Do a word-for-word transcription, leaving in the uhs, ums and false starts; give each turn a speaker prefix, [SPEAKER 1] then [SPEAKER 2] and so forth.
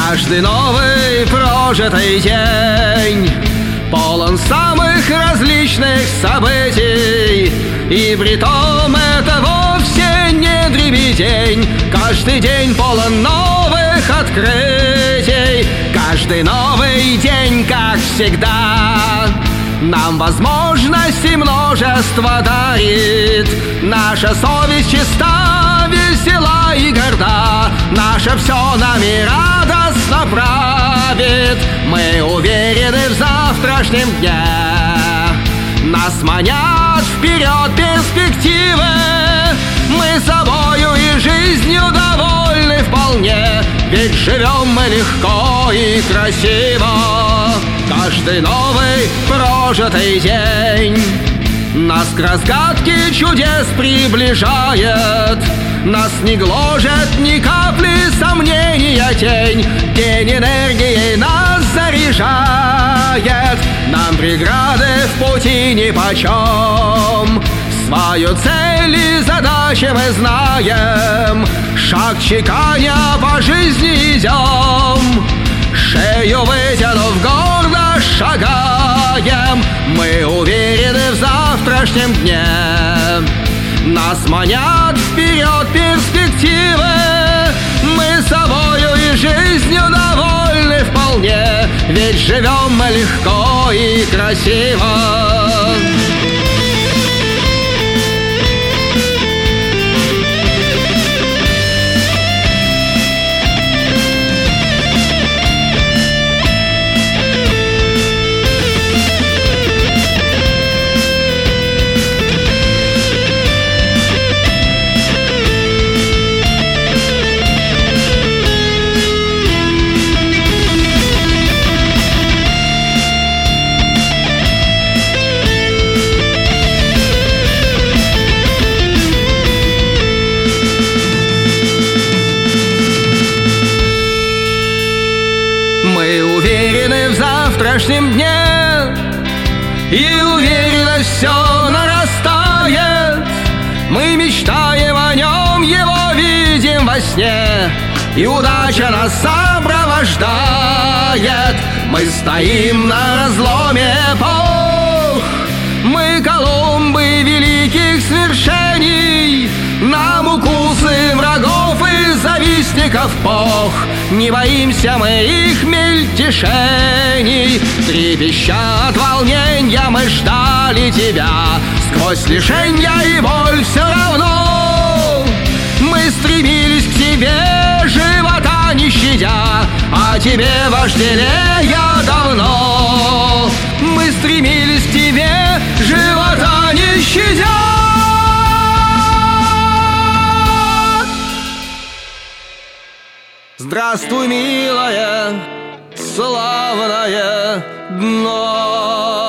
[SPEAKER 1] Каждый новый прожитый день полон самых различных событий, и притом это вовсе не дребедень. Каждый день полон новых открытий, каждый новый день, как всегда, нам возможности множество дарит. Наша совесть чиста, весела и горда, наше все нами радостно правит. Мы уверены в завтрашнем дне, нас манят вперед перспективы. Мы собою и жизнью довольны вполне, ведь живем мы легко и красиво. Каждый новый прожитый день нас к разгадке чудес приближает. Нас не гложет ни капли сомнения тень. День энергией нас заряжает. Нам преграды в пути нипочем. Свою цель и задачи мы знаем. Шаг чеканя по жизни идем. Шею вытянув гордо шагаем. Мы уверены в завтрашнем дне. Нас манят вперед перспективы. Мы собою и жизнью довольны вполне, ведь живем мы легко и красиво. Мы уверены в завтрашнем дне, и уверенность все нарастает. Мы мечтаем о нем, его видим во сне, и удача нас сопровождает. Мы стоим на разломе эпох, мы Колумбы великих свершений. Нам укусы врагов и завистников пох, не боимся мы их мельтешений. Трепеща от волненья мы ждали тебя, сквозь лишенья и боль все равно. Мы стремились к тебе, живота не щадя, а тебе вожделея давно. Мы стремились к тебе, живота не щадя. Здравствуй, милая, славное дно.